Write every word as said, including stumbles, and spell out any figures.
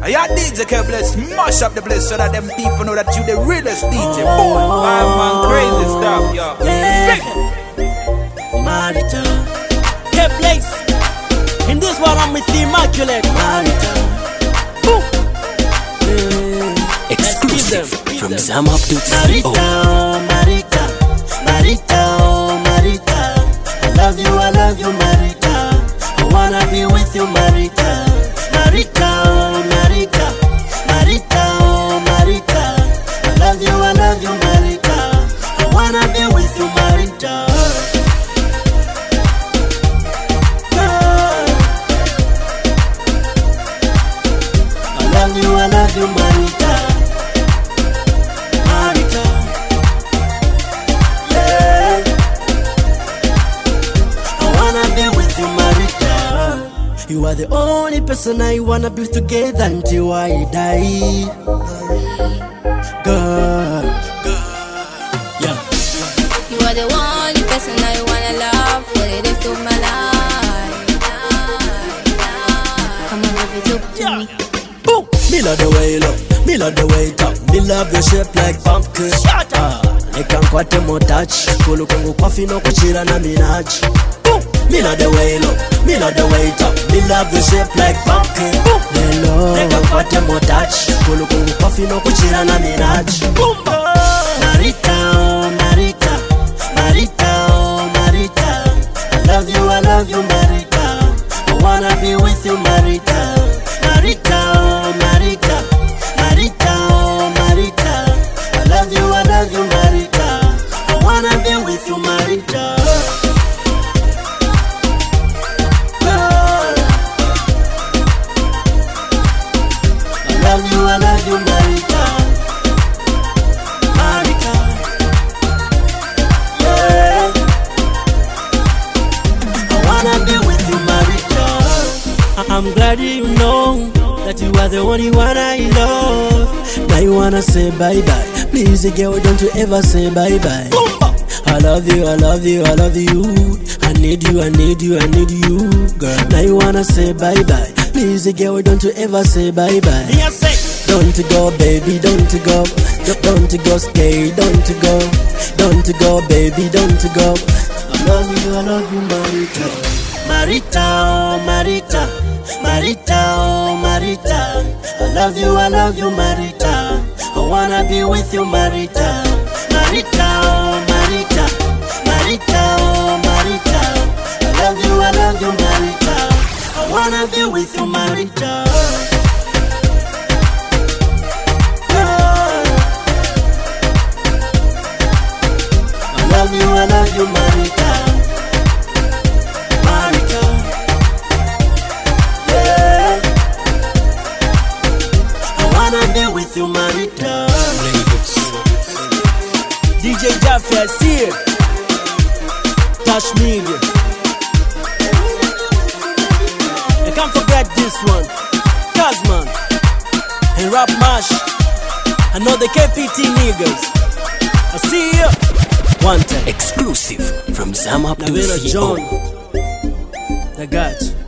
And your D J can bless, mash up the place so that them people know that you the realest D J. Boy, five man crazy stuff, yo. Yeah. Marita, K-Blaze. In this one I'm with the Immaculate. Marita, boom. Yeah. Exclusive them, from them. Zamap to Marita, Marita, Marita, Marita. I love you, I love you, Marita. I wanna be with you, Marita. Marita, Marita, Marita, Marita. I love you, I love you, Marita. I wanna be with you, Marita. I love you, I love you, Marita. Marita, yeah. I wanna be with you, Marita. You are the only person I wanna be together until I die. Girl, girl, yeah. You are the only person I wanna love for the rest of my life. Come on, baby, talk to Yeah. me. Boom. Me love the way you look, me love the way you talk. Me love your shape like pumpkin. Shut up. Nikankwate mo touch, kulu kungu kwafi no kuchira na minaji. Boom. Me love the way you look, me love the way you talk. Me love your shape like pumpkin. Boom. Hello. Nikankwate mo touch, kulu kungu kwafi no kuchira na minaji. Boom. Marita, oh Marita, Marita, oh Marita. I love you, I love you, Marita. I wanna be with you, Marita. Marita, oh Marita, Marita, oh Marita. I love you, I love you, Marita. I wanna be with you, Marita. I love you, I love you, Marita. Marita, yeah. I wanna be with you, Marita. I- I'm glad you know that you are the only one I love. Now you wanna say bye bye. Please, girl, don't you ever say bye bye. I love you, I love you, I love you. I need you, I need you, I need you, girl. Now you wanna say bye bye. Please, girl, don't you ever say bye bye. Don't go, baby, don't go. Don't go, stay, don't go. Don't go, baby, don't go. I love you, I love you, Marita. Marita, oh Marita, Marita, oh Marita. I love you, I love you, Marita. I wanna be with you, Marita. Marita, oh Marita, Marita, oh Marita. I love you, I love you, Marita. I wanna be with you, Marita. I love you, I love you, Marita. Marita, yeah. I wanna be with you, Marita. D J Jaffa, see it. Touch Media. I can't forget this one. Kazman and Rap Mash. I know the K P T niggas. I see ya. One time. Exclusive from Zamap to Navera John. I got you.